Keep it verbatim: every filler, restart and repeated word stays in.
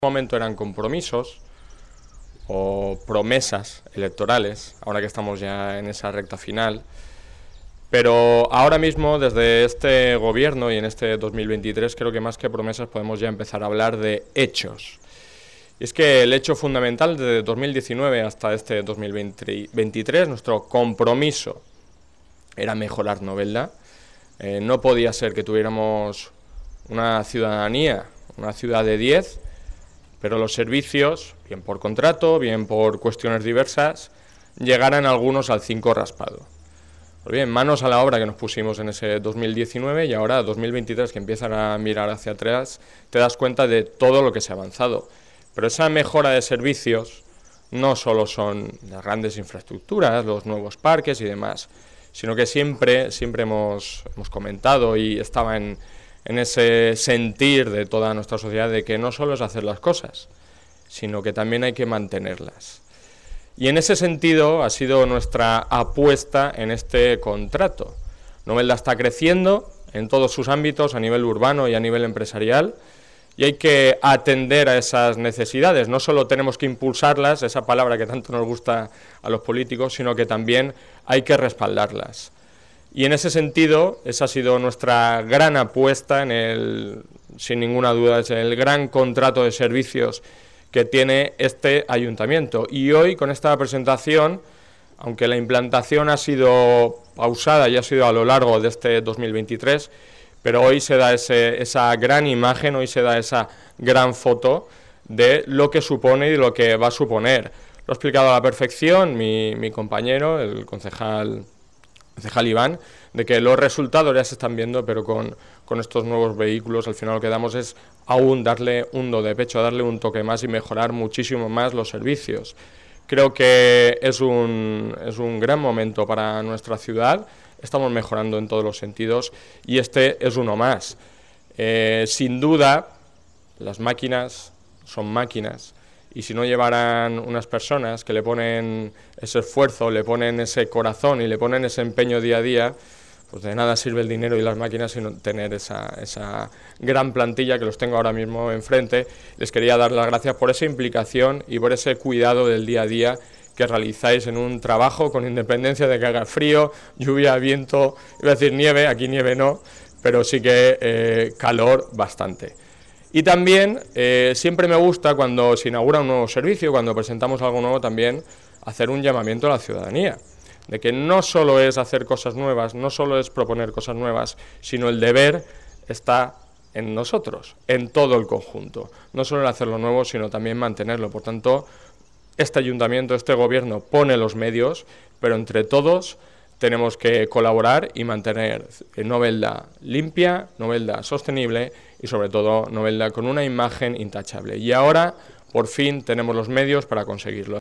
Momento eran compromisos o promesas electorales, ahora que estamos ya en esa recta final, pero ahora mismo desde este gobierno y en este dos mil veintitrés creo que más que promesas podemos ya empezar a hablar de hechos. Y es que el hecho fundamental desde dos mil diecinueve hasta este dos mil veintitrés, nuestro compromiso era mejorar Novelda. Eh, no podía ser que tuviéramos una ciudadanía, una ciudad de diez, pero los servicios, bien por contrato, bien por cuestiones diversas, llegaran algunos al cinco raspado. Pues bien, manos a la obra que nos pusimos en ese dos mil diecinueve y ahora dos mil veintitrés, que empiezan a mirar hacia atrás, te das cuenta de todo lo que se ha avanzado. Pero esa mejora de servicios no solo son las grandes infraestructuras, los nuevos parques y demás, sino que siempre, siempre hemos, hemos comentado y estaba en... en ese sentir de toda nuestra sociedad de que no solo es hacer las cosas, sino que también hay que mantenerlas. Y en ese sentido ha sido nuestra apuesta en este contrato. Novelda está creciendo en todos sus ámbitos, a nivel urbano y a nivel empresarial, y hay que atender a esas necesidades. No solo tenemos que impulsarlas, esa palabra que tanto nos gusta a los políticos, sino que también hay que respaldarlas. Y en ese sentido, esa ha sido nuestra gran apuesta, en el, sin ninguna duda, es el gran contrato de servicios que tiene este ayuntamiento. Y hoy, con esta presentación, aunque la implantación ha sido pausada y ha sido a lo largo de este dos mil veintitrés, pero hoy se da ese, esa gran imagen, hoy se da esa gran foto de lo que supone y lo que va a suponer. Lo ha explicado a la perfección mi, mi compañero, el concejal... concejal Iván, de que los resultados ya se están viendo, pero con, con estos nuevos vehículos al final lo que damos es aún darle un do de pecho, darle un toque más y mejorar muchísimo más los servicios. Creo que es un, es un gran momento para nuestra ciudad, estamos mejorando en todos los sentidos y este es uno más. Eh, sin duda, las máquinas son máquinas, y si no llevaran unas personas que le ponen ese esfuerzo, le ponen ese corazón y le ponen ese empeño día a día, pues de nada sirve el dinero y las máquinas sino tener esa, esa gran plantilla que los tengo ahora mismo enfrente. Les quería dar las gracias por esa implicación y por ese cuidado del día a día que realizáis en un trabajo con independencia de que haga frío, lluvia, viento, iba a decir nieve, aquí nieve no, pero sí que eh, calor bastante. Y también eh, siempre me gusta cuando se inaugura un nuevo servicio, cuando presentamos algo nuevo también, hacer un llamamiento a la ciudadanía, de que no solo es hacer cosas nuevas, no solo es proponer cosas nuevas, sino el deber está en nosotros, en todo el conjunto, no solo en hacerlo nuevo, sino también mantenerlo. Por tanto, este ayuntamiento, este gobierno pone los medios, pero entre todos tenemos que colaborar y mantener Novelda limpia, Novelda sostenible y sobre todo Novelda con una imagen intachable. Y ahora, por fin, tenemos los medios para conseguirlo.